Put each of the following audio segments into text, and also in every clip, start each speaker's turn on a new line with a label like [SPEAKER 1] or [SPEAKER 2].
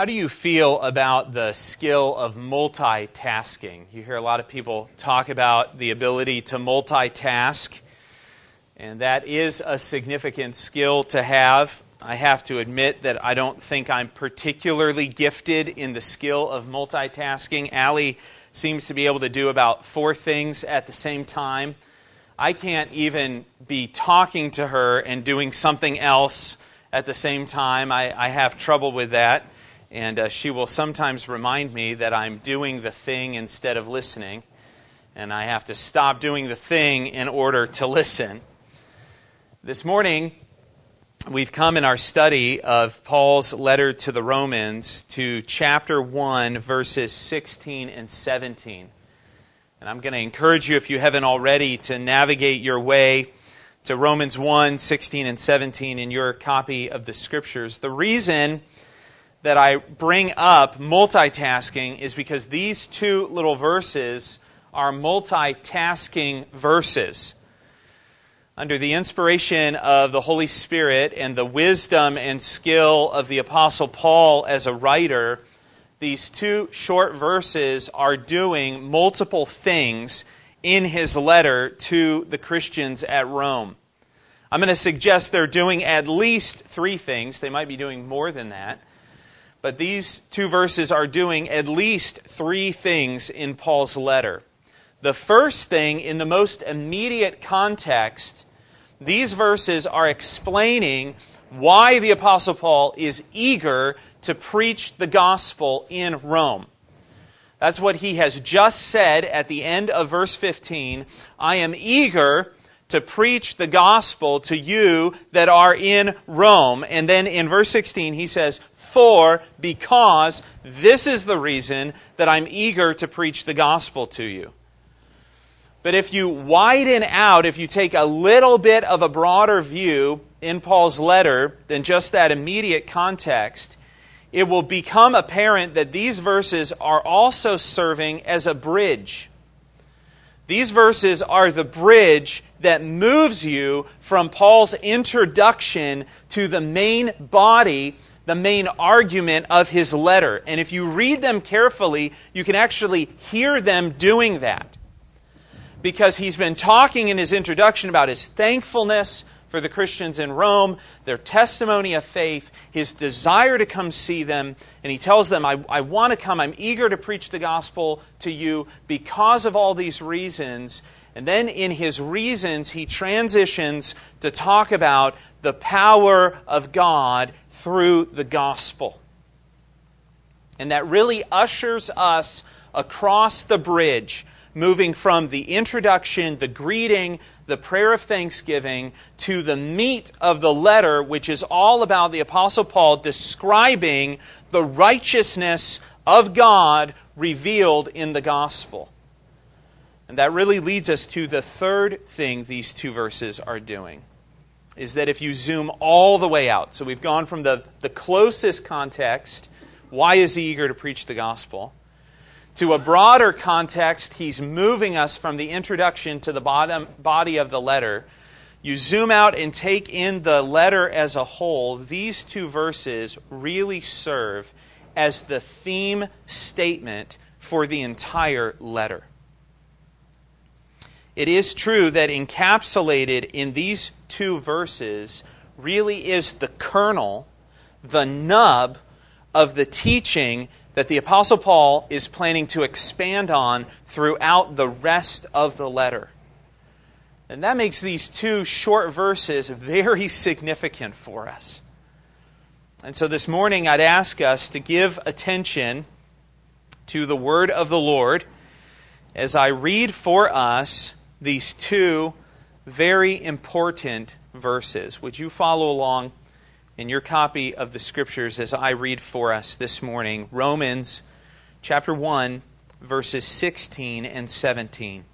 [SPEAKER 1] How do you feel about the skill of multitasking? You hear a lot of people talk about the ability to multitask, and that is a significant skill to have. I have to admit that I don't think I'm particularly gifted in the skill of multitasking. Allie seems to be able to do about 4 things at the same time. I can't even be talking to her and doing something else at the same time. I have trouble with that. And she will sometimes remind me that I'm doing the thing instead of listening. And I have to stop doing the thing in order to listen. This morning, we've come in our study of Paul's letter to the Romans to chapter 1, verses 16 and 17. And I'm going to encourage you, if you haven't already, to navigate your way to Romans 1, 16 and 17 in your copy of the Scriptures. The reason that I bring up multitasking is because these 2 little verses are multitasking verses. Under the inspiration of the Holy Spirit and the wisdom and skill of the Apostle Paul as a writer, these 2 short verses are doing multiple things in his letter to the Christians at Rome. I'm going to suggest they're doing at least 3 things. They might be doing more than that. But these 2 verses are doing at least 3 things in Paul's letter. The first thing, in the most immediate context, these verses are explaining why the Apostle Paul is eager to preach the gospel in Rome. That's what he has just said at the end of verse 15. I am eager to preach the gospel to you that are in Rome. And then in verse 16 he says, because this is the reason that I'm eager to preach the gospel to you. But if you widen out, if you take a little bit of a broader view in Paul's letter than just that immediate context, it will become apparent that these verses are also serving as a bridge. These verses are the bridge that moves you from Paul's introduction to the main body, the main argument of his letter. And if you read them carefully, you can actually hear them doing that. Because he's been talking in his introduction about his thankfulness for the Christians in Rome, their testimony of faith, his desire to come see them. And he tells them, I want to come, I'm eager to preach the gospel to you because of all these reasons. And then in his reasons, he transitions to talk about the power of God through the gospel. And that really ushers us across the bridge, moving from the introduction, the greeting, the prayer of thanksgiving, to the meat of the letter, which is all about the Apostle Paul describing the righteousness of God revealed in the gospel. And that really leads us to the third thing these 2 verses are doing, is that if you zoom all the way out, so we've gone from the closest context, why is he eager to preach the gospel, to a broader context, he's moving us from the introduction to the body of the letter. You zoom out and take in the letter as a whole, these 2 verses really serve as the theme statement for the entire letter. It is true that encapsulated in these 2 verses really is the kernel, the nub of the teaching that the Apostle Paul is planning to expand on throughout the rest of the letter. And that makes these 2 short verses very significant for us. And so this morning I'd ask us to give attention to the word of the Lord as I read for us these 2 very important verses. Would you follow along in your copy of the Scriptures as I read for us this morning? Romans chapter 1, verses 16 and 17.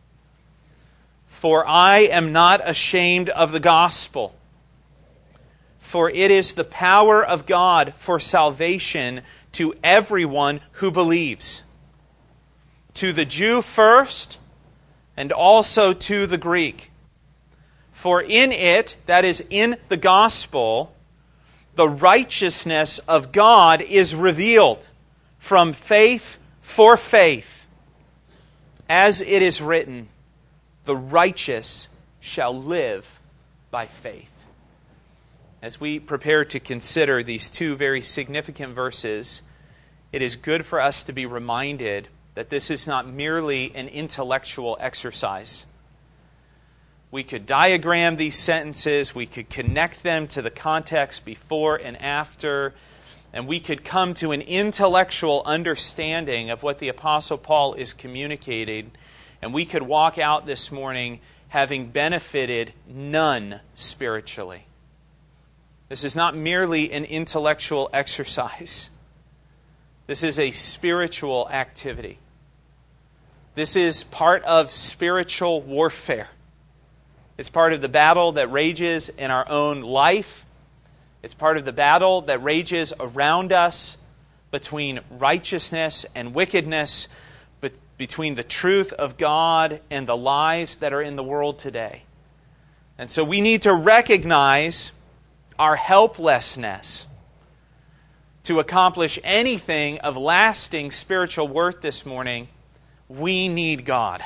[SPEAKER 1] For I am not ashamed of the gospel, for it is the power of God for salvation to everyone who believes, to the Jew first, and also to the Greek. For in it, that is in the gospel, the righteousness of God is revealed from faith for faith. As it is written, the righteous shall live by faith. As we prepare to consider these two very significant verses, it is good for us to be reminded that this is not merely an intellectual exercise. We could diagram these sentences, we could connect them to the context before and after, and we could come to an intellectual understanding of what the Apostle Paul is communicating, and we could walk out this morning having benefited none spiritually. This is not merely an intellectual exercise. This is a spiritual activity. This is part of spiritual warfare. It's part of the battle that rages in our own life. It's part of the battle that rages around us between righteousness and wickedness, between the truth of God and the lies that are in the world today. And so we need to recognize our helplessness to accomplish anything of lasting spiritual worth this morning. We need God.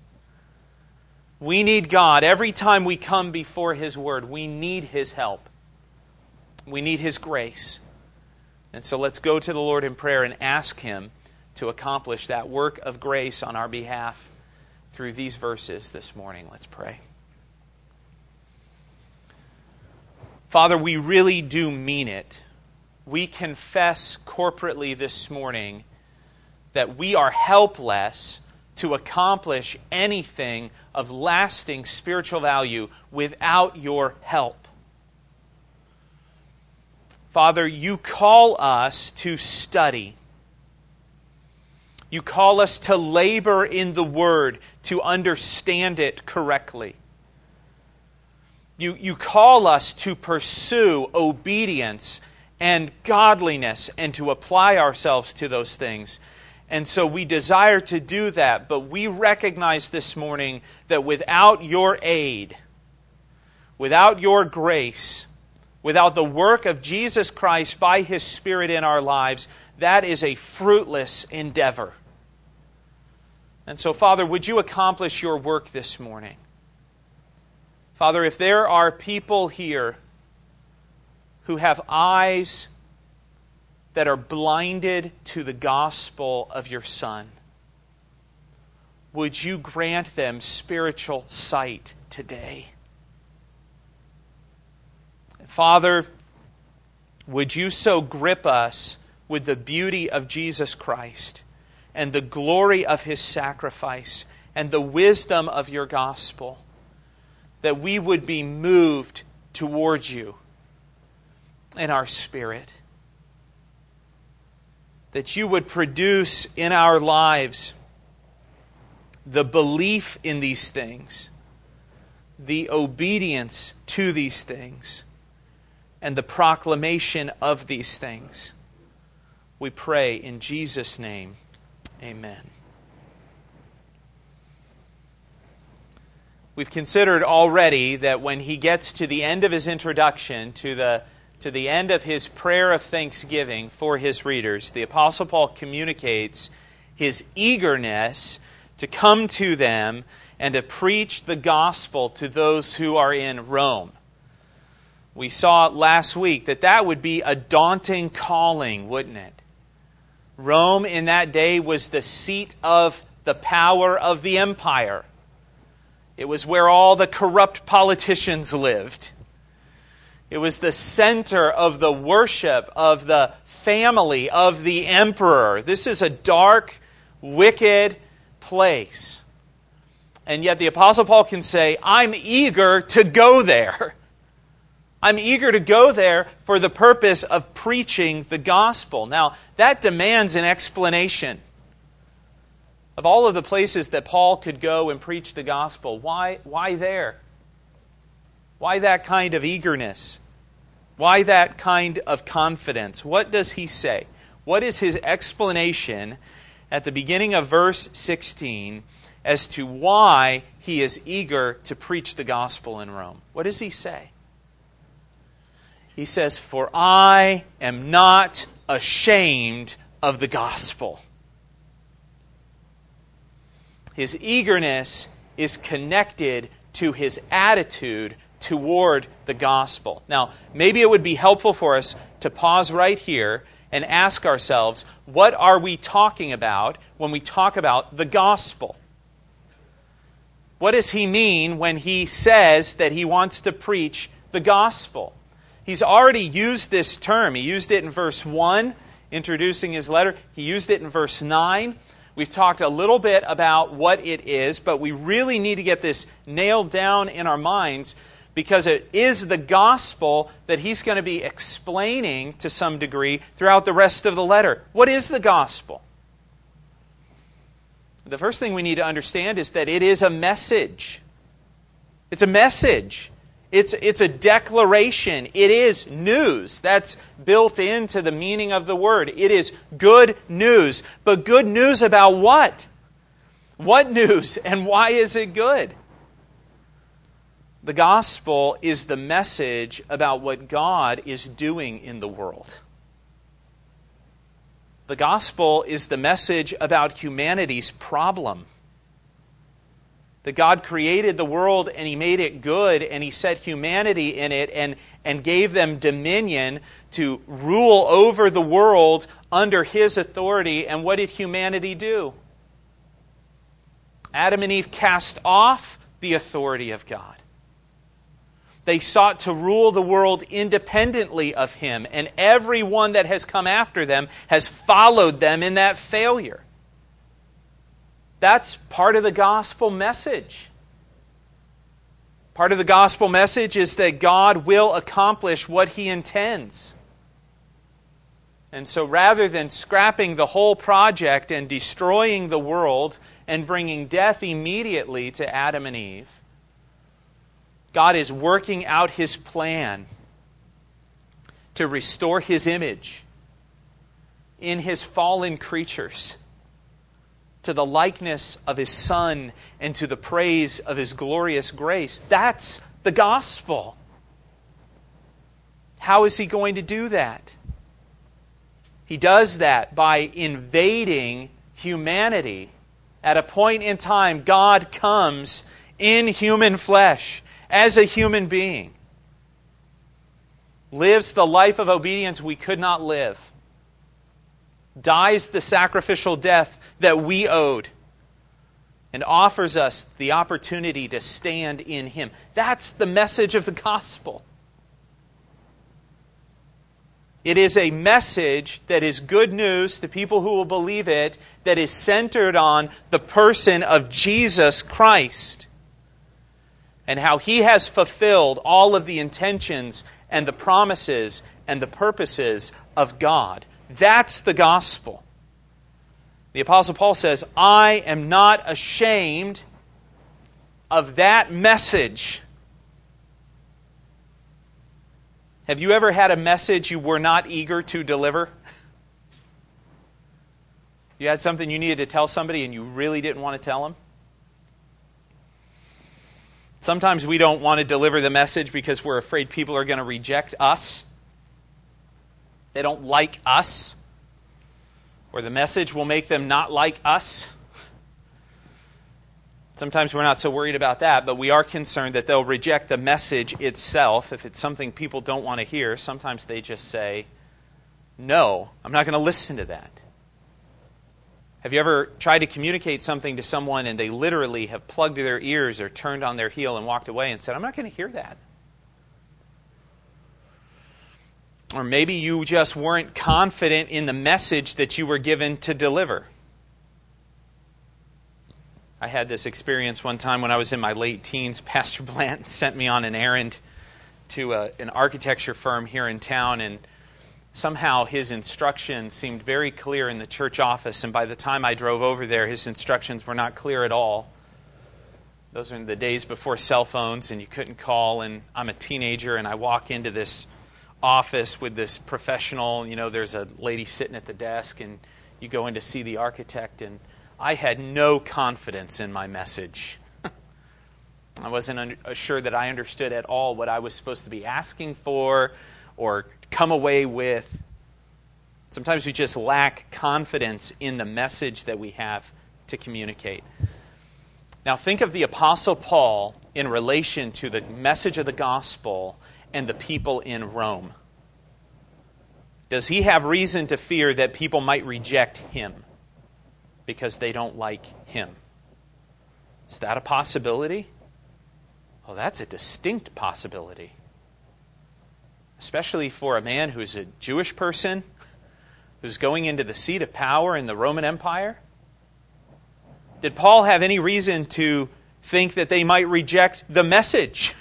[SPEAKER 1] We need God. Every time we come before His Word, we need His help. We need His grace. And so let's go to the Lord in prayer and ask Him to accomplish that work of grace on our behalf through these verses this morning. Let's pray. Father, we really do mean it. We confess corporately this morning that we are helpless to accomplish anything of lasting spiritual value without your help. Father, you call us to study. You call us to labor in the Word, to understand it correctly. You call us to pursue obedience and godliness and to apply ourselves to those things. And so we desire to do that, but we recognize this morning that without your aid, without your grace, without the work of Jesus Christ by His Spirit in our lives, that is a fruitless endeavor. And so, Father, would you accomplish your work this morning? Father, if there are people here who have eyes that are blinded to the gospel of your Son, would you grant them spiritual sight today? Father, would you so grip us with the beauty of Jesus Christ and the glory of His sacrifice and the wisdom of your gospel that we would be moved towards you in our spirit. That you would produce in our lives the belief in these things, the obedience to these things, and the proclamation of these things. We pray in Jesus' name. Amen. We've considered already that when he gets to the end of his introduction, to the end of his prayer of thanksgiving for his readers, the Apostle Paul communicates his eagerness to come to them and to preach the gospel to those who are in Rome. We saw last week that would be a daunting calling, wouldn't it? Rome in that day was the seat of the power of the empire. It was where all the corrupt politicians lived. It was the center of the worship of the family of the emperor. This is a dark, wicked place. And yet the Apostle Paul can say, I'm eager to go there. I'm eager to go there for the purpose of preaching the gospel. Now, that demands an explanation. Of all of the places that Paul could go and preach the gospel, why there? Why that kind of eagerness? Why that kind of confidence? What does he say? What is his explanation at the beginning of verse 16 as to why he is eager to preach the gospel in Rome? What does he say? He says, "For I am not ashamed of the gospel." His eagerness is connected to his attitude toward the gospel. Now, maybe it would be helpful for us to pause right here and ask ourselves, what are we talking about when we talk about the gospel? What does he mean when he says that he wants to preach the gospel? He's already used this term. He used it in verse 1, introducing his letter. He used it in verse 9. We've talked a little bit about what it is, but we really need to get this nailed down in our minds because it is the gospel that he's going to be explaining to some degree throughout the rest of the letter. What is the gospel? The first thing we need to understand is that it is a message. It's a message. It's a declaration. It is news. That's built into the meaning of the word. It is good news. But good news about what? What news and why is it good? The gospel is the message about what God is doing in the world. The gospel is the message about humanity's problem. That God created the world and He made it good and He set humanity in it and gave them dominion to rule over the world under His authority. And what did humanity do? Adam and Eve cast off the authority of God. They sought to rule the world independently of Him, and everyone that has come after them has followed them in that failure. That's part of the gospel message. Part of the gospel message is that God will accomplish what He intends. And so rather than scrapping the whole project and destroying the world and bringing death immediately to Adam and Eve, God is working out His plan to restore His image in His fallen creatures to the likeness of His Son and to the praise of His glorious grace. That's the gospel. How is He going to do that? He does that by invading humanity. At a point in time, God comes in human flesh as a human being, lives the life of obedience we could not live, dies the sacrificial death that we owed, and offers us the opportunity to stand in Him. That's the message of the gospel. It is a message that is good news to people who will believe it, that is centered on the person of Jesus Christ and how He has fulfilled all of the intentions and the promises and the purposes of God. That's the gospel. The Apostle Paul says, I am not ashamed of that message. Have you ever had a message you were not eager to deliver? You had something you needed to tell somebody and you really didn't want to tell them? Sometimes we don't want to deliver the message because we're afraid people are going to reject us. They don't like us. Or the message will make them not like us. Sometimes we're not so worried about that, but we are concerned that they'll reject the message itself. If it's something people don't want to hear, sometimes they just say, no, I'm not going to listen to that. Have you ever tried to communicate something to someone and they literally have plugged their ears or turned on their heel and walked away and said, I'm not going to hear that? Or maybe you just weren't confident in the message that you were given to deliver. I had this experience one time when I was in my late teens. Pastor Blanton sent me on an errand to an architecture firm here in town, and somehow his instructions seemed very clear in the church office, and by the time I drove over there, his instructions were not clear at all. Those are the days before cell phones, and you couldn't call, and I'm a teenager, and I walk into this office with this professional, there's a lady sitting at the desk, and you go in to see the architect, and I had no confidence in my message. I wasn't sure that I understood at all what I was supposed to be asking for, or come away with. Sometimes we just lack confidence in the message that we have to communicate. Now think of the Apostle Paul in relation to the message of the gospel and the people in Rome. Does he have reason to fear that people might reject him because they don't like him? Is that a possibility? Well, that's a distinct possibility. Especially for a man who's a Jewish person, who's going into the seat of power in the Roman Empire. Did Paul have any reason to think that they might reject the message?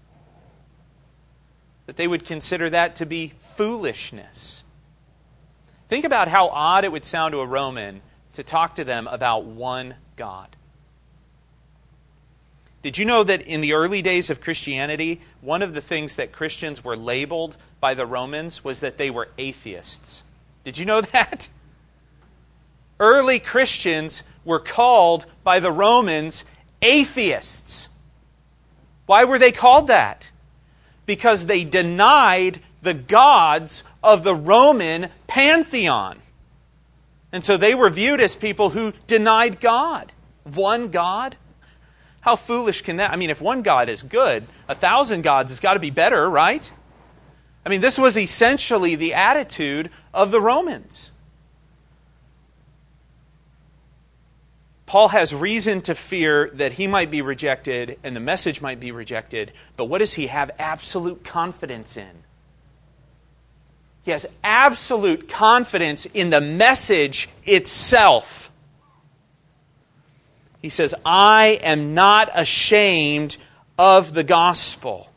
[SPEAKER 1] That they would consider that to be foolishness? Think about how odd it would sound to a Roman to talk to them about one God. Did you know that in the early days of Christianity, one of the things that Christians were labeled by the Romans was that they were atheists? Did you know that? Early Christians were called by the Romans atheists. Why were they called that? Because they denied the gods of the Roman pantheon. And so they were viewed as people who denied God. One God? How foolish can that? I mean, if one God is good, 1,000 gods has got to be better, right? I mean, this was essentially the attitude of the Romans. Paul has reason to fear that he might be rejected and the message might be rejected, but what does he have absolute confidence in? He has absolute confidence in the message itself. He says, I am not ashamed of the gospel.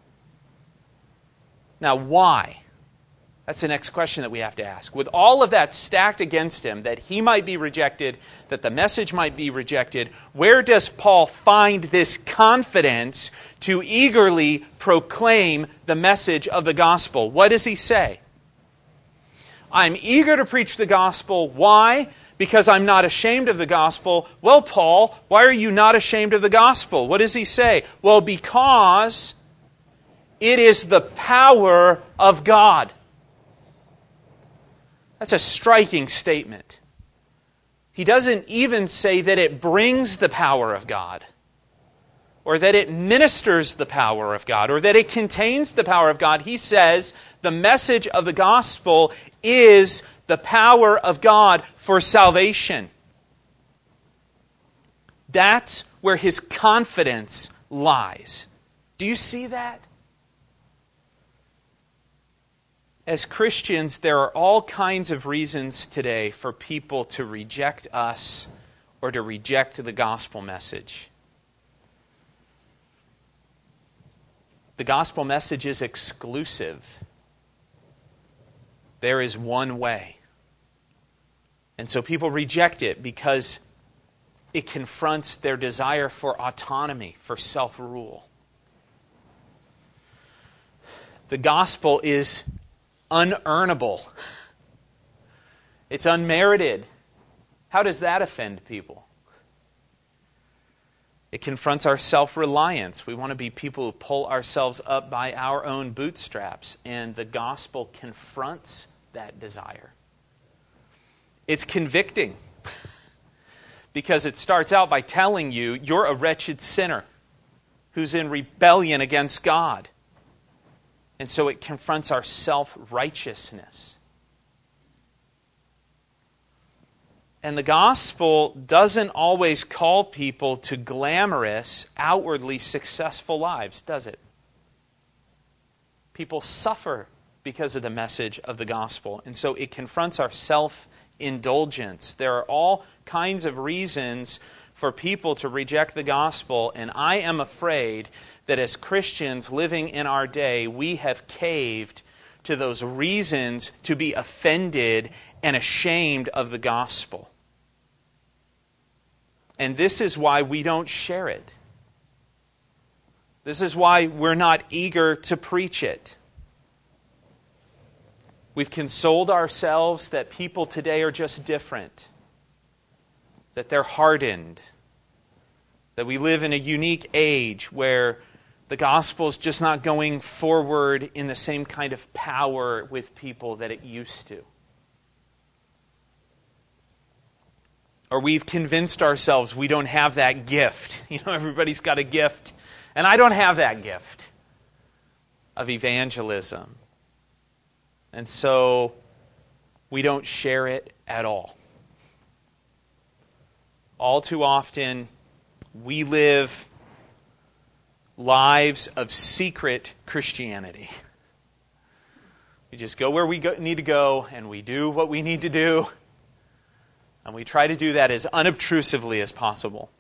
[SPEAKER 1] Now, why? That's the next question that we have to ask. With all of that stacked against him, that he might be rejected, that the message might be rejected, where does Paul find this confidence to eagerly proclaim the message of the gospel? What does he say? I'm eager to preach the gospel. Why? Because I'm not ashamed of the gospel. Well, Paul, why are you not ashamed of the gospel? What does he say? Well, because it is the power of God. That's a striking statement. He doesn't even say that it brings the power of God, or that it ministers the power of God, or that it contains the power of God. He says the message of the gospel is the power of God for salvation. That's where his confidence lies. Do you see that? As Christians, there are all kinds of reasons today for people to reject us or to reject the gospel message. The gospel message is exclusive. There is one way. And so people reject it because it confronts their desire for autonomy, for self-rule. The gospel is unearnable. It's unmerited. How does that offend people? It confronts our self-reliance. We want to be people who pull ourselves up by our own bootstraps, and the gospel confronts that desire. It's convicting because it starts out by telling you you're a wretched sinner who's in rebellion against God. And so it confronts our self-righteousness. And the gospel doesn't always call people to glamorous, outwardly successful lives, does it? People suffer because of the message of the gospel. And so it confronts our self-indulgence. There are all kinds of reasons for people to reject the gospel, and I am afraid that as Christians living in our day, we have caved to those reasons to be offended and ashamed of the gospel. And this is why we don't share it. This is why we're not eager to preach it. We've consoled ourselves that people today are just different, that they're hardened, that we live in a unique age where The gospel is just not going forward in the same kind of power with people that it used to. Or we've convinced ourselves we don't have that gift. Everybody's got a gift, and I don't have that gift of evangelism. And so we don't share it at all. All too often, we live lives of secret Christianity. We just go where we need to go, and we do what we need to do. And we try to do that as unobtrusively as possible.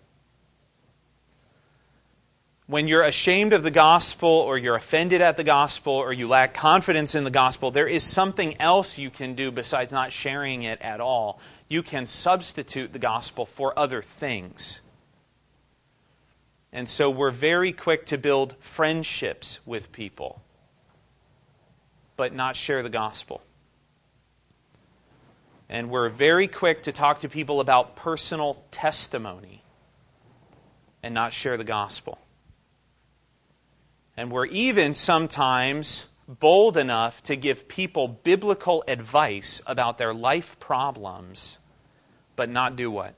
[SPEAKER 1] When you're ashamed of the gospel, or you're offended at the gospel, or you lack confidence in the gospel, there is something else you can do besides not sharing it at all. You can substitute the gospel for other things. And so we're very quick to build friendships with people, but not share the gospel. And we're very quick to talk to people about personal testimony and not share the gospel. And we're even sometimes bold enough to give people biblical advice about their life problems, but not do what?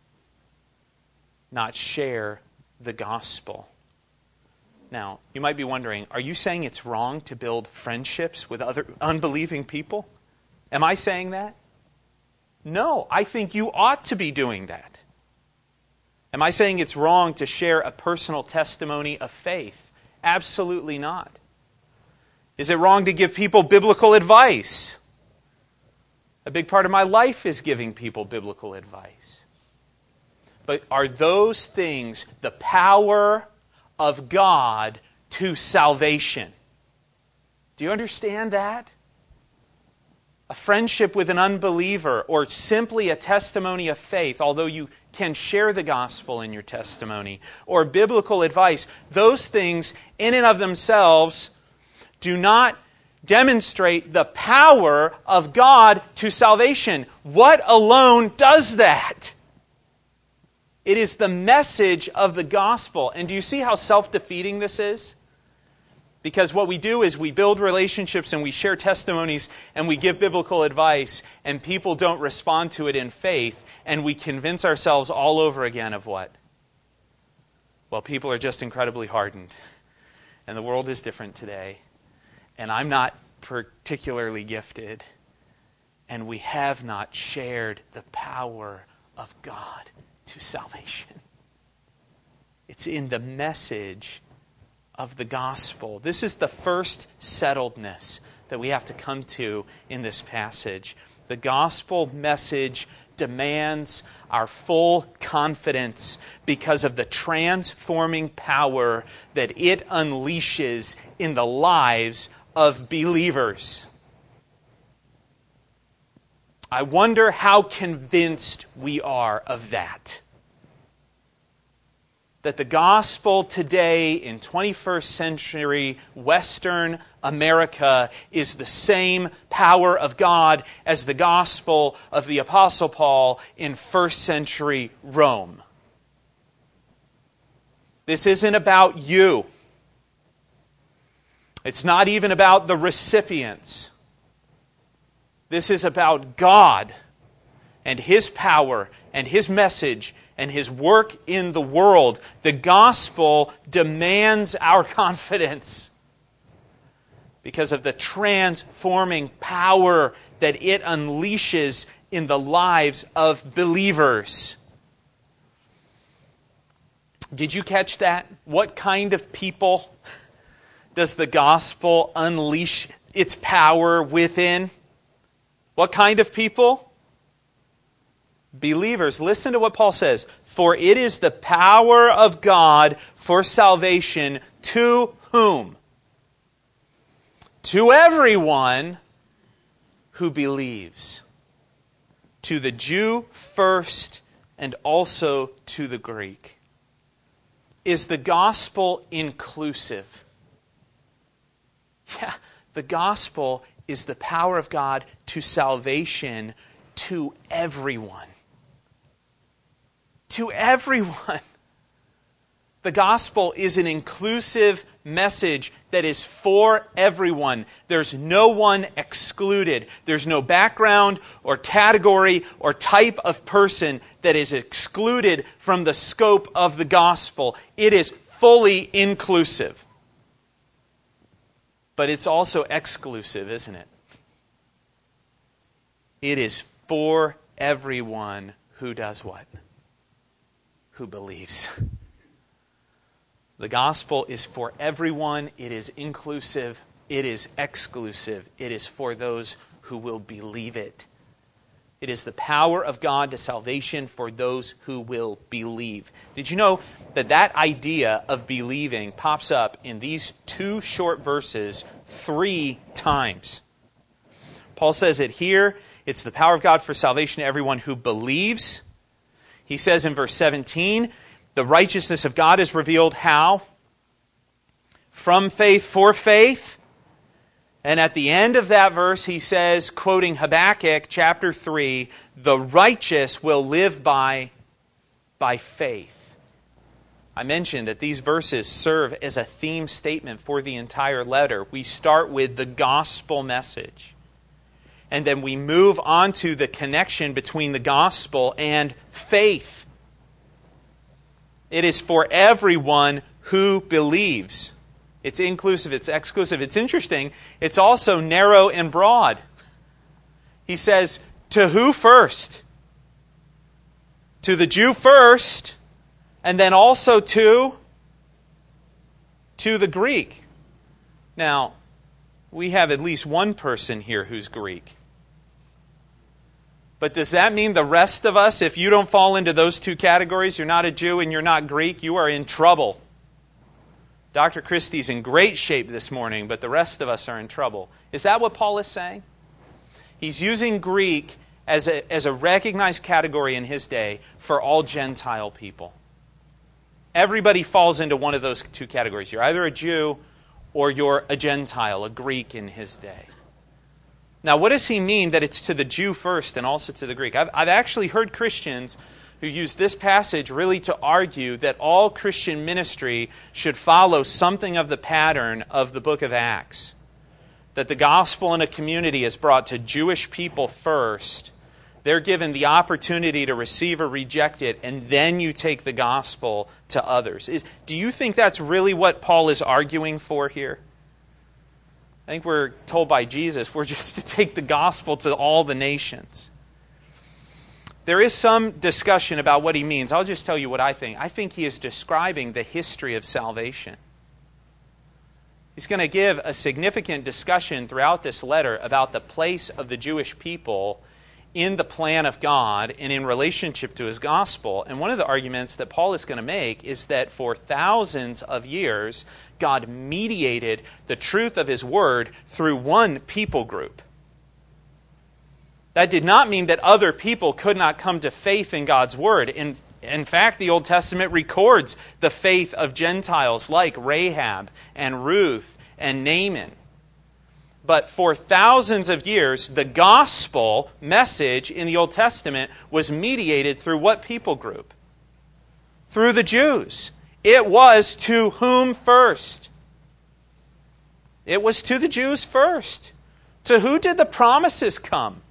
[SPEAKER 1] Not share the gospel. Now, you might be wondering, are you saying it's wrong to build friendships with other unbelieving people? Am I saying that? No, I think you ought to be doing that. Am I saying it's wrong to share a personal testimony of faith? Absolutely not. Is it wrong to give people biblical advice? A big part of my life is giving people biblical advice. But are those things the power of God to salvation? Do you understand that? A friendship with an unbeliever, or simply a testimony of faith, although you can share the gospel in your testimony, or biblical advice, those things in and of themselves do not demonstrate the power of God to salvation. What alone does that? It is the message of the gospel. And do you see how self-defeating this is? Because what we do is we build relationships and we share testimonies and we give biblical advice, and people don't respond to it in faith, and we convince ourselves all over again of what? Well, people are just incredibly hardened, and the world is different today, and I'm not particularly gifted, and we have not shared the power of God to salvation. It's in the message of the gospel. This is the first settledness that we have to come to in this passage. The gospel message demands our full confidence because of the transforming power that it unleashes in the lives of believers. I wonder how convinced we are of that. That the gospel today in 21st century Western America is the same power of God as the gospel of the Apostle Paul in first century Rome. This isn't about you. It's not even about the recipients. This is about God and His power and His message and His work in the world. The gospel demands our confidence because of the transforming power that it unleashes in the lives of believers. Did you catch that? What kind of people does the gospel unleash its power within? What kind of people? Believers. Listen to what Paul says. For it is the power of God for salvation to whom? To everyone who believes. To the Jew first and also to the Greek. Is the gospel inclusive? Yeah, the gospel is the power of God to salvation to everyone. To everyone. The gospel is an inclusive message that is for everyone. There's no one excluded. There's no background or category or type of person that is excluded from the scope of the gospel. It is fully inclusive. But it's also exclusive, isn't it? It is for everyone who does what? Who believes. The gospel is for everyone. It is inclusive. It is exclusive. It is for those who will believe it. It is the power of God to salvation for those who will believe. Did you know that idea of believing pops up in these 2 short verses 3 times? Paul says it here. It's the power of God for salvation to everyone who believes. He says in verse 17, the righteousness of God is revealed how? From faith for faith. And at the end of that verse, he says, quoting Habakkuk chapter 3, the righteous will live by faith. I mentioned that these verses serve as a theme statement for the entire letter. We start with the gospel message. And then we move on to the connection between the gospel and faith. It is for everyone who believes. It's inclusive, it's exclusive. It's interesting, it's also narrow and broad. He says, to who first? To the Jew first, and then also to the Greek. Now, we have at least one person here who's Greek. But does that mean the rest of us, if you don't fall into those 2 categories, you're not a Jew and you're not Greek, you are in trouble? Dr. Christie's in great shape this morning, but the rest of us are in trouble. Is that what Paul is saying? He's using Greek as a recognized category in his day for all Gentile people. Everybody falls into one of those 2 categories. You're either a Jew or you're a Gentile, a Greek in his day. Now, what does he mean that it's to the Jew first and also to the Greek? I've actually heard Christians who use this passage really to argue that all Christian ministry should follow something of the pattern of the book of Acts. That the gospel in a community is brought to Jewish people first. They're given the opportunity to receive or reject it, and then you take the gospel to others. Do you think that's really what Paul is arguing for here? I think we're told by Jesus we're just to take the gospel to all the nations. There is some discussion about what he means. I'll just tell you what I think. I think he is describing the history of salvation. He's going to give a significant discussion throughout this letter about the place of the Jewish people in the plan of God and in relationship to his gospel. And one of the arguments that Paul is going to make is that for thousands of years, God mediated the truth of his word through one people group. That did not mean that other people could not come to faith in God's word. In fact, the Old Testament records the faith of Gentiles like Rahab and Ruth and Naaman. But for thousands of years, the gospel message in the Old Testament was mediated through what people group? Through the Jews. It was to whom first? It was to the Jews first. To who did the promises come?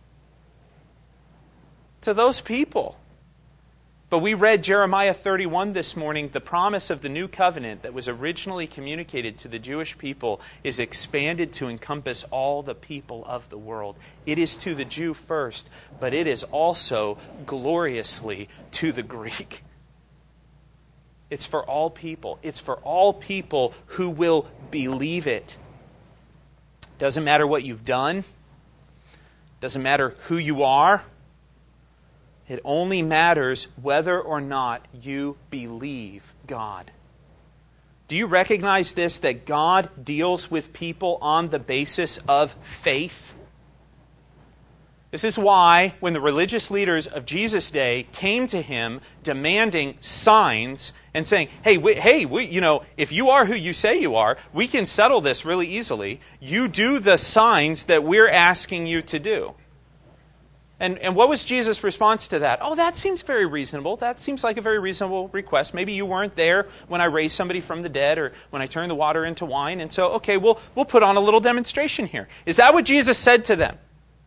[SPEAKER 1] To those people. But we read Jeremiah 31 this morning. The promise of the new covenant that was originally communicated to the Jewish people is expanded to encompass all the people of the world. It is to the Jew first, but it is also gloriously to the Greek. It's for all people. It's for all people who will believe it. Doesn't matter what you've done. Doesn't matter who you are. It only matters whether or not you believe God. Do you recognize this, that God deals with people on the basis of faith? This is why when the religious leaders of Jesus' day came to him demanding signs and saying, if you are who you say you are, we can settle this really easily. You do the signs that we're asking you to do. And what was Jesus' response to that? Oh, that seems very reasonable. That seems like a very reasonable request. Maybe you weren't there when I raised somebody from the dead or when I turned the water into wine. And so, okay, we'll put on a little demonstration here. Is that what Jesus said to them?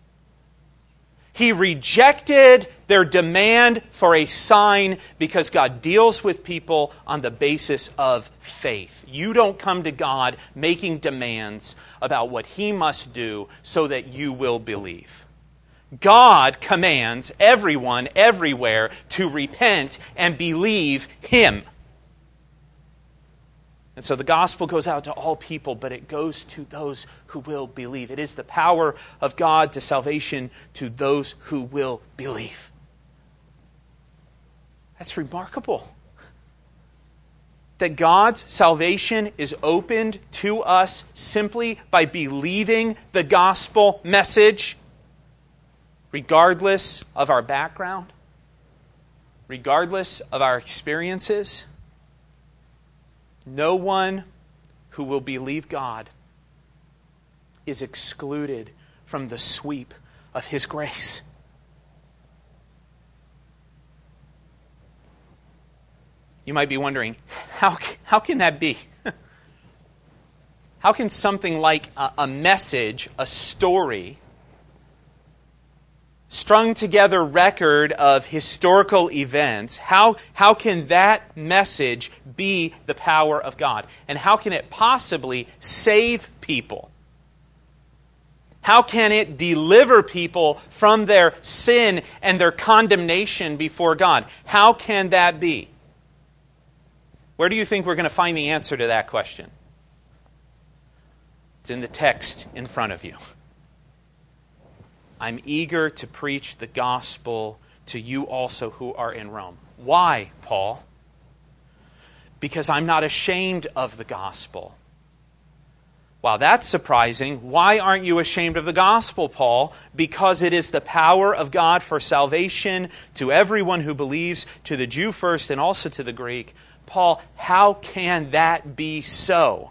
[SPEAKER 1] He rejected their demand for a sign because God deals with people on the basis of faith. You don't come to God making demands about what He must do so that you will believe. God commands everyone, everywhere, to repent and believe Him. And so the gospel goes out to all people, but it goes to those who will believe. It is the power of God to salvation to those who will believe. That's remarkable. That God's salvation is opened to us simply by believing the gospel message, regardless of our background, regardless of our experiences. No one who will believe God is excluded from the sweep of His grace. You might be wondering, how can that be? How can something like a message, a story, strung together record of historical events, how can that message be the power of God? And how can it possibly save people? How can it deliver people from their sin and their condemnation before God? How can that be? Where do you think we're going to find the answer to that question? It's in the text in front of you. I'm eager to preach the gospel to you also who are in Rome. Why, Paul? Because I'm not ashamed of the gospel. Wow, that's surprising. Why aren't you ashamed of the gospel, Paul? Because it is the power of God for salvation to everyone who believes, to the Jew first and also to the Greek. Paul, how can that be so?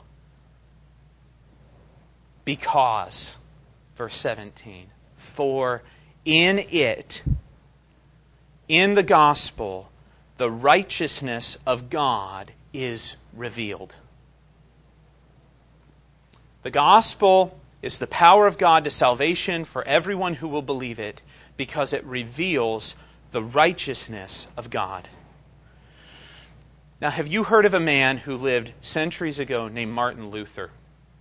[SPEAKER 1] Because, verse 17, for in it, in the gospel, the righteousness of God is revealed. The gospel is the power of God to salvation for everyone who will believe it because it reveals the righteousness of God. Now, have you heard of a man who lived centuries ago named Martin Luther?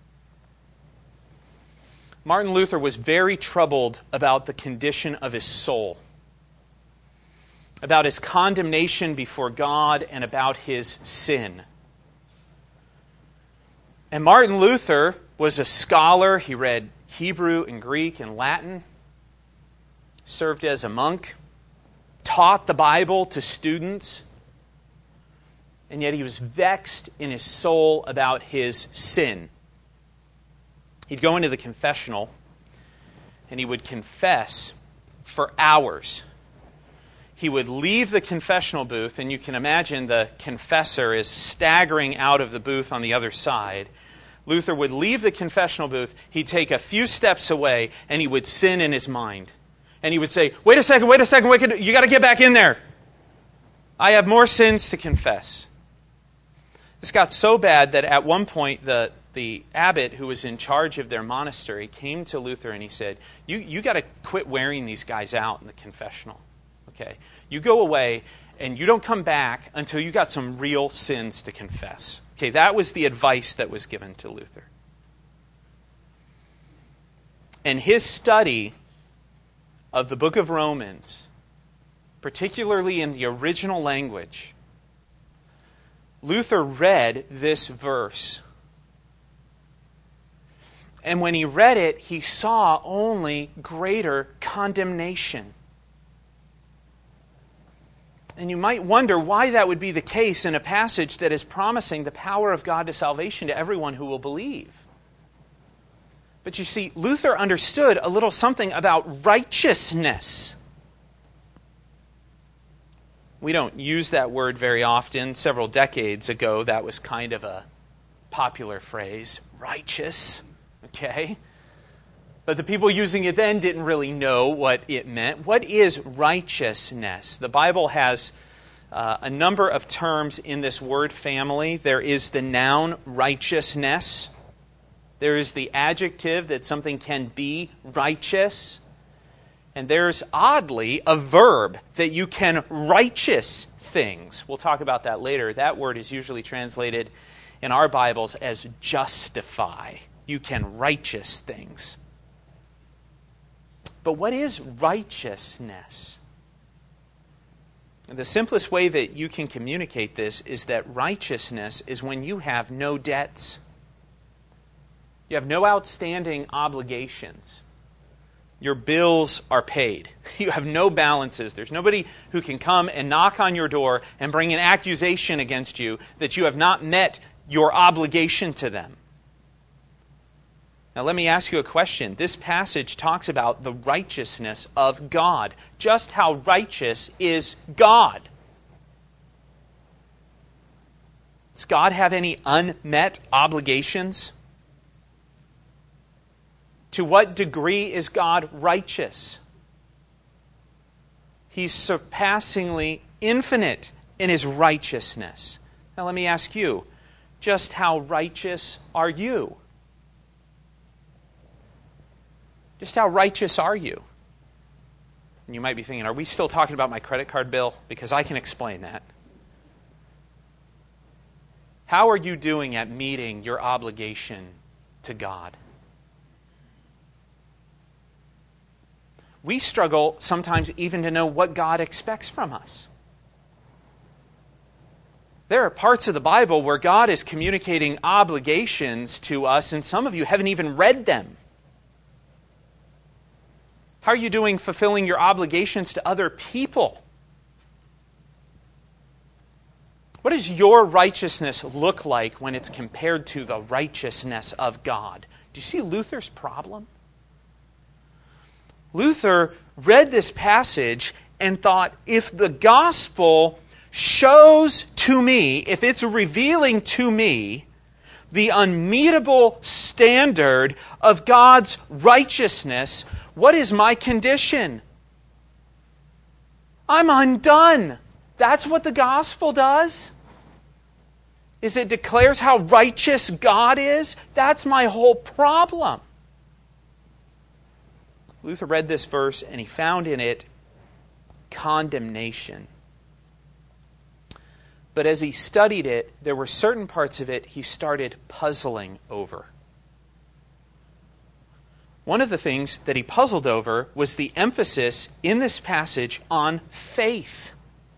[SPEAKER 1] Martin Luther was very troubled about the condition of his soul, about his condemnation before God, and about his sin. And Martin Luther was a scholar. He read Hebrew and Greek and Latin, served as a monk, taught the Bible to students, and yet he was vexed in his soul about his sin. He'd go into the confessional and he would confess for hours. He would leave the confessional booth, and you can imagine the confessor is staggering out of the booth on the other side. Luther would leave the confessional booth, he'd take a few steps away, and he would sin in his mind. And he would say, wait a second, you got to get back in there. I have more sins to confess. This got so bad that at one point the abbot who was in charge of their monastery came to Luther and he said, you got to quit wearing these guys out in the confessional. Okay? You go away and you don't come back until you got some real sins to confess. Okay, that was the advice that was given to Luther. And his study of the book of Romans, particularly in the original language, Luther read this verse. And when he read it, he saw only greater condemnation. And you might wonder why that would be the case in a passage that is promising the power of God to salvation to everyone who will believe. But you see, Luther understood a little something about righteousness. We don't use that word very often. Several decades ago, that was kind of a popular phrase, righteous. Okay? But the people using it then didn't really know what it meant. What is righteousness? The Bible has a number of terms in this word family. There is the noun righteousness. There is the adjective that something can be righteous. And there's, oddly, a verb that you can righteous things. We'll talk about that later. That word is usually translated in our Bibles as justify. You can righteous things. But what is righteousness? The simplest way that you can communicate this is that righteousness is when you have no debts. You have no outstanding obligations. Your bills are paid. You have no balances. There's nobody who can come and knock on your door and bring an accusation against you that you have not met your obligation to them. Now let me ask you a question. This passage talks about the righteousness of God. Just how righteous is God? Does God have any unmet obligations? To what degree is God righteous? He's surpassingly infinite in His righteousness. Now let me ask you, just how righteous are you? Just how righteous are you? And you might be thinking, are we still talking about my credit card bill? Because I can explain that. How are you doing at meeting your obligation to God? We struggle sometimes even to know what God expects from us. There are parts of the Bible where God is communicating obligations to us, and some of you haven't even read them. How are you doing fulfilling your obligations to other people? What does your righteousness look like when it's compared to the righteousness of God? Do you see Luther's problem? Luther read this passage and thought, if the gospel shows to me, if it's revealing to me the unmeetable standard of God's righteousness, what is my condition? I'm undone. That's what the gospel does. Is it declares how righteous God is? That's my whole problem. Luther read this verse and he found in it condemnation. But as he studied it, there were certain parts of it he started puzzling over. One of the things that he puzzled over was the emphasis in this passage on faith,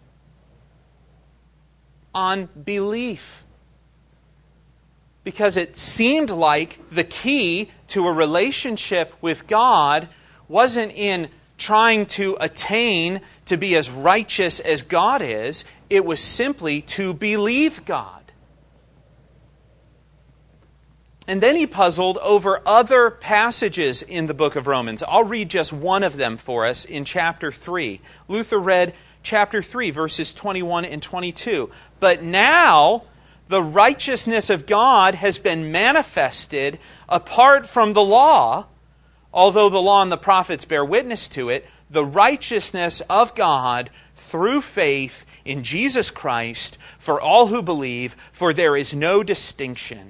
[SPEAKER 1] on belief. Because it seemed like the key to a relationship with God wasn't in trying to attain to be as righteous as God is. It was simply to believe God. And then he puzzled over other passages in the book of Romans. I'll read just one of them for us in chapter 3. Luther read chapter 3, verses 21 and 22. But now the righteousness of God has been manifested apart from the law, although the law and the prophets bear witness to it, the righteousness of God through faith in Jesus Christ for all who believe, for there is no distinction.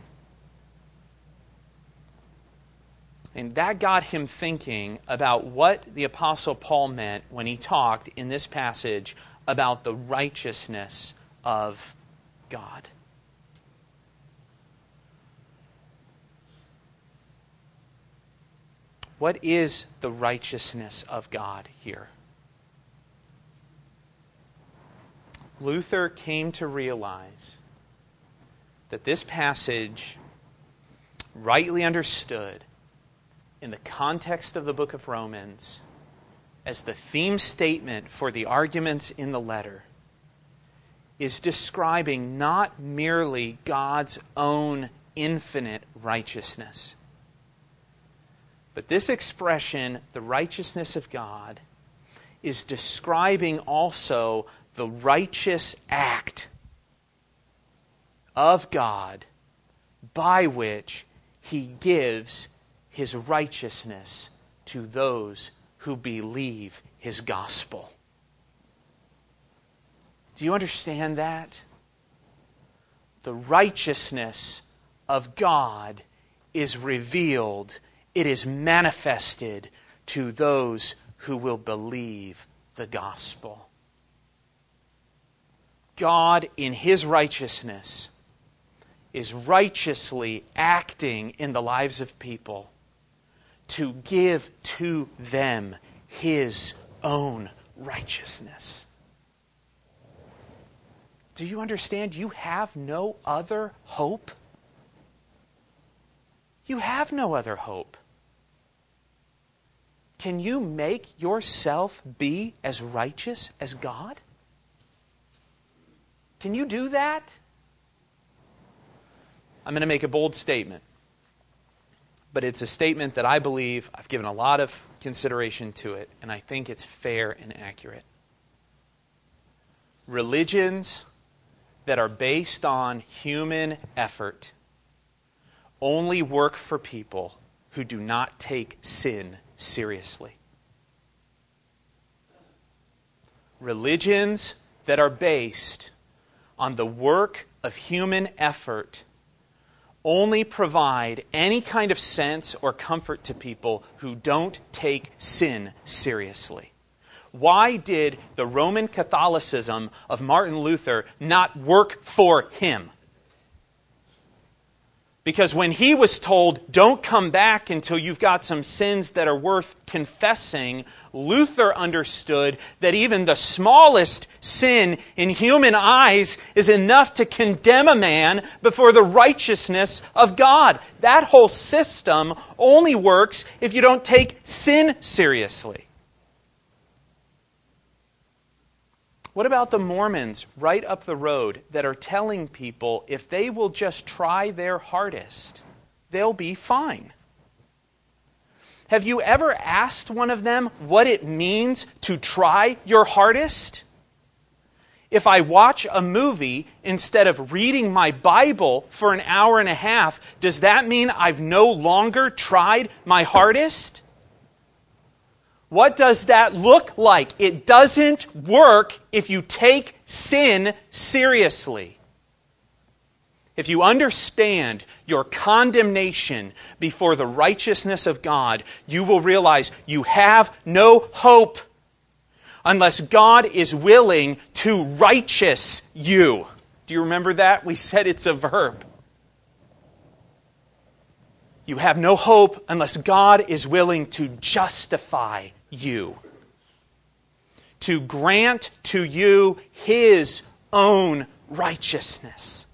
[SPEAKER 1] And that got him thinking about what the Apostle Paul meant when he talked in this passage about the righteousness of God. What is the righteousness of God here? Luther came to realize that this passage, rightly understood in the context of the book of Romans, as the theme statement for the arguments in the letter, is describing not merely God's own infinite righteousness, but this expression, the righteousness of God, is describing also the righteous act of God by which He gives His righteousness to those who believe his gospel. Do you understand that? The righteousness of God is revealed. It is manifested to those who will believe the gospel. God, in his righteousness, is righteously acting in the lives of people to give to them his own righteousness. Do you understand? You have no other hope. You have no other hope. Can you make yourself be as righteous as God? Can you do that? I'm going to make a bold statement. But it's a statement that I believe, I've given a lot of consideration to it, and I think it's fair and accurate. Religions that are based on human effort only work for people who do not take sin seriously. Religions that are based on the work of human effort only provide any kind of sense or comfort to people who don't take sin seriously. Why did the Roman Catholicism of Martin Luther not work for him? Because when he was told, don't come back until you've got some sins that are worth confessing, Luther understood that even the smallest sin in human eyes is enough to condemn a man before the righteousness of God. That whole system only works if you don't take sin seriously. What about the Mormons right up the road that are telling people if they will just try their hardest, they'll be fine? Have you ever asked one of them what it means to try your hardest? If I watch a movie instead of reading my Bible for an hour and a half, does that mean I've no longer tried my hardest? What does that look like? It doesn't work if you take sin seriously. If you understand your condemnation before the righteousness of God, you will realize you have no hope unless God is willing to righteous you. Do you remember that? We said it's a verb. You have no hope unless God is willing to justify you, to grant to you his own righteousness,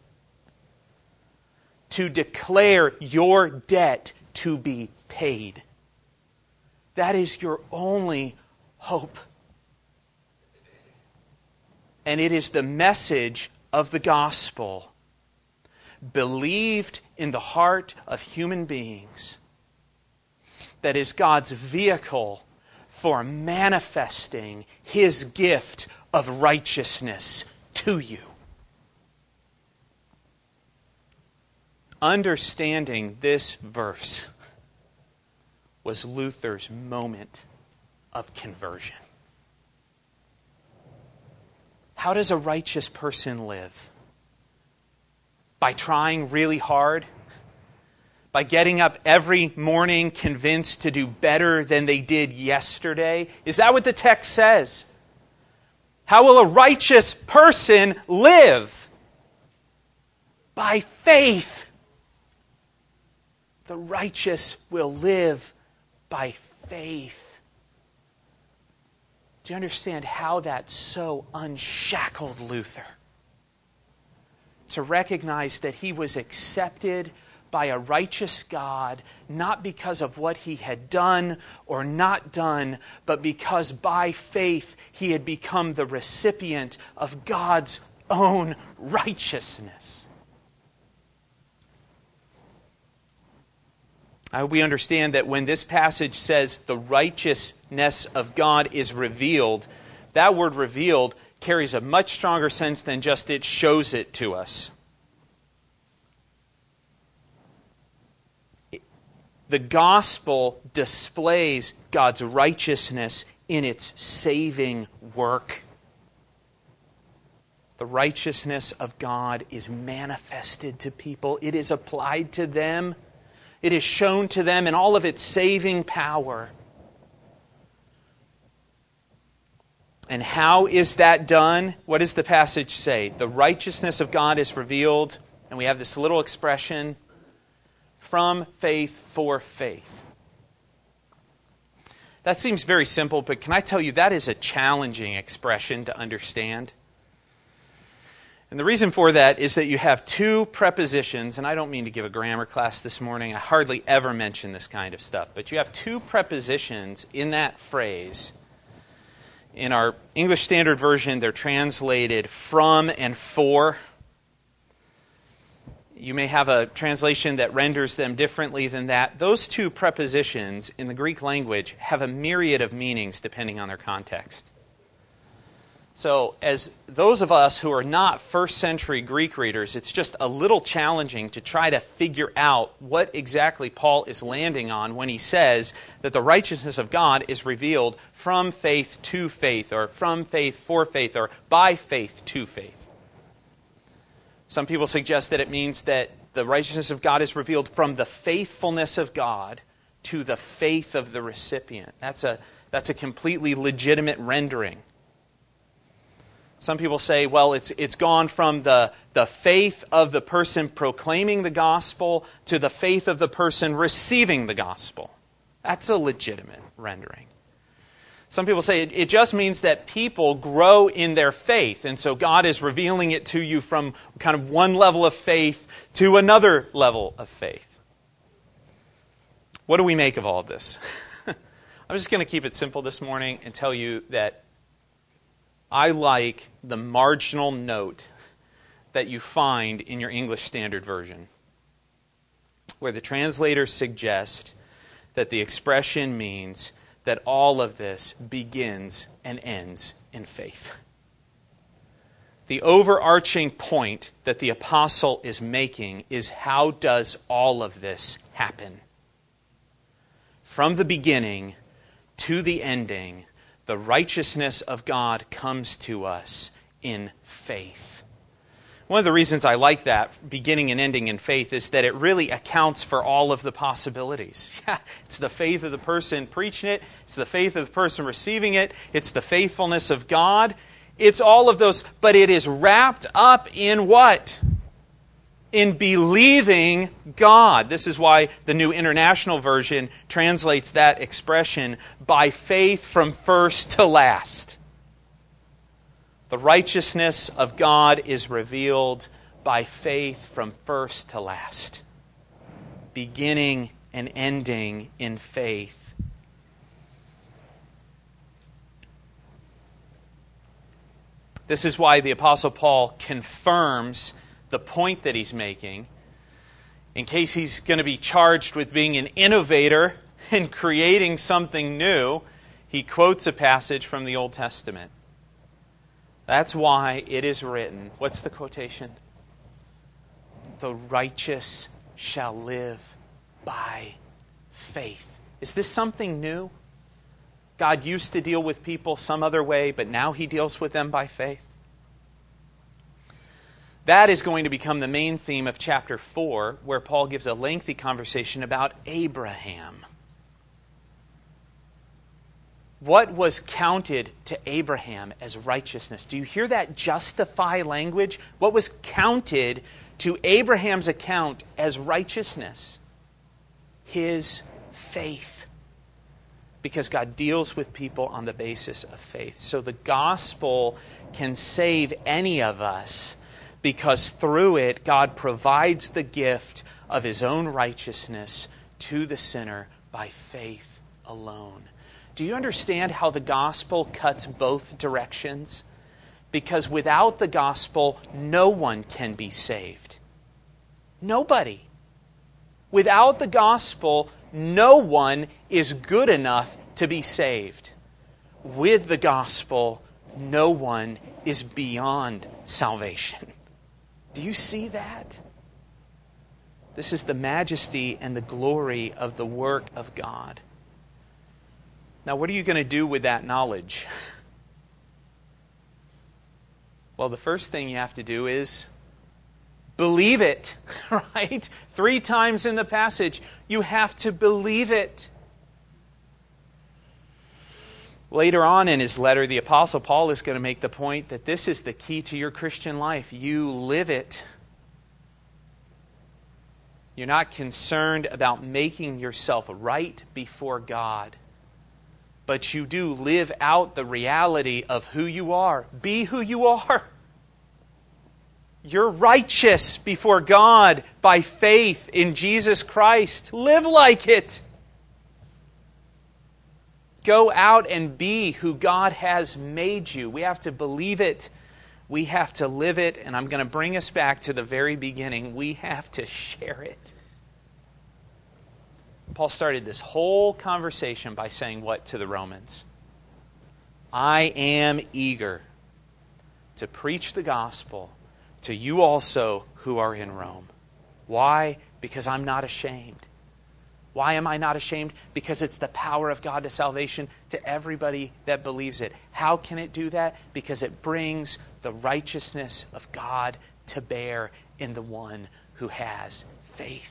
[SPEAKER 1] to declare your debt to be paid. That is your only hope. And it is the message of the gospel, believed in the heart of human beings, that is God's vehicle for manifesting his gift of righteousness to you. Understanding this verse was Luther's moment of conversion. How does a righteous person live? By trying really hard? By getting up every morning convinced to do better than they did yesterday? Is that what the text says? How will a righteous person live? By faith. The righteous will live by faith. Do you understand how that so unshackled Luther? To recognize that he was accepted by a righteous God, not because of what he had done or not done, but because by faith he had become the recipient of God's own righteousness. We understand that when this passage says the righteousness of God is revealed, that word revealed carries a much stronger sense than just it shows it to us. The gospel displays God's righteousness in its saving work. The righteousness of God is manifested to people. It is applied to them. It is shown to them in all of its saving power. And how is that done? What does the passage say? The righteousness of God is revealed, and we have this little expression, from faith for faith. That seems very simple, but can I tell you that is a challenging expression to understand? And the reason for that is that you have two prepositions, and I don't mean to give a grammar class this morning. I hardly ever mention this kind of stuff. But you have two prepositions in that phrase. In our English Standard Version, they're translated from and for. You may have a translation that renders them differently than that. Those two prepositions in the Greek language have a myriad of meanings depending on their context. So as those of us who are not first century Greek readers, it's just a little challenging to try to figure out what exactly Paul is landing on when he says that the righteousness of God is revealed from faith to faith, or from faith for faith, or by faith to faith. Some people suggest that it means that the righteousness of God is revealed from the faithfulness of God to the faith of the recipient. That's a completely legitimate rendering. Some people say, well, it's gone from the faith of the person proclaiming the gospel to the faith of the person receiving the gospel. That's a legitimate rendering. Some people say it just means that people grow in their faith, and so God is revealing it to you from kind of one level of faith to another level of faith. What do we make of all of this? I'm just going to keep it simple this morning and tell you that I like the marginal note that you find in your English Standard Version, where the translators suggest that the expression means that all of this begins and ends in faith. The overarching point that the apostle is making is, how does all of this happen? From the beginning to the ending, the righteousness of God comes to us in faith. One of the reasons I like that, beginning and ending in faith, is that it really accounts for all of the possibilities. Yeah, it's the faith of the person preaching it. It's the faith of the person receiving it. It's the faithfulness of God. It's all of those, but it is wrapped up in what? In believing God. This is why the New International Version translates that expression, by faith from first to last. The righteousness of God is revealed by faith from first to last. Beginning and ending in faith. This is why the Apostle Paul confirms the point that he's making, in case he's going to be charged with being an innovator and creating something new. He quotes a passage from the Old Testament. That's why it is written. What's the quotation? The righteous shall live by faith. Is this something new? God used to deal with people some other way, but now He deals with them by faith. That is going to become the main theme of chapter 4, where Paul gives a lengthy conversation about Abraham. What was counted to Abraham as righteousness? Do you hear that justify language? What was counted to Abraham's account as righteousness? His faith. Because God deals with people on the basis of faith. So the gospel can save any of us, because through it, God provides the gift of His own righteousness to the sinner by faith alone. Do you understand how the gospel cuts both directions? Because without the gospel, no one can be saved. Nobody. Without the gospel, no one is good enough to be saved. With the gospel, no one is beyond salvation. Do you see that? This is the majesty and the glory of the work of God. Now, what are you going to do with that knowledge? Well, the first thing you have to do is believe it, right? 3 times in the passage, you have to believe it. Later on in his letter, the Apostle Paul is going to make the point that this is the key to your Christian life. You live it. You're not concerned about making yourself right before God, but you do live out the reality of who you are. Be who you are. You're righteous before God by faith in Jesus Christ. Live like it. Go out and be who God has made you. We have to believe it. We have to live it. And I'm going to bring us back to the very beginning. We have to share it. Paul started this whole conversation by saying what to the Romans? I am eager to preach the gospel to you also who are in Rome. Why? Because I'm not ashamed. Why am I not ashamed? Because it's the power of God to salvation to everybody that believes it. How can it do that? Because it brings the righteousness of God to bear in the one who has faith.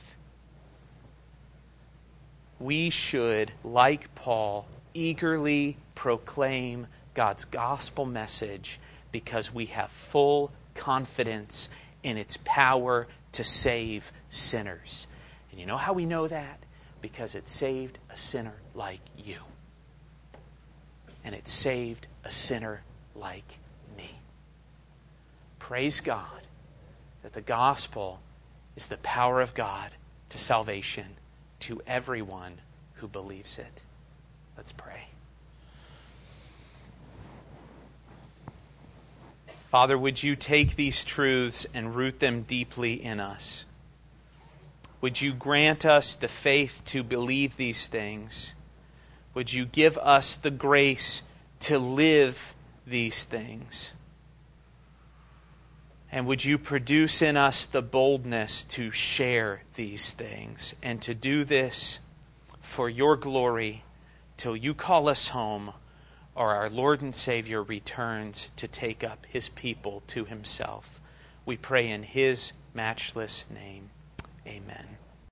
[SPEAKER 1] We should, like Paul, eagerly proclaim God's gospel message because we have full confidence in its power to save sinners. And you know how we know that? Because it saved a sinner like you. And it saved a sinner like me. Praise God that the gospel is the power of God to salvation to everyone who believes it. Let's pray. Father, would you take these truths and root them deeply in us? Would you grant us the faith to believe these things? Would you give us the grace to live these things? And would you produce in us the boldness to share these things and to do this for your glory till you call us home or our Lord and Savior returns to take up His people to Himself. We pray in His matchless name. Amen.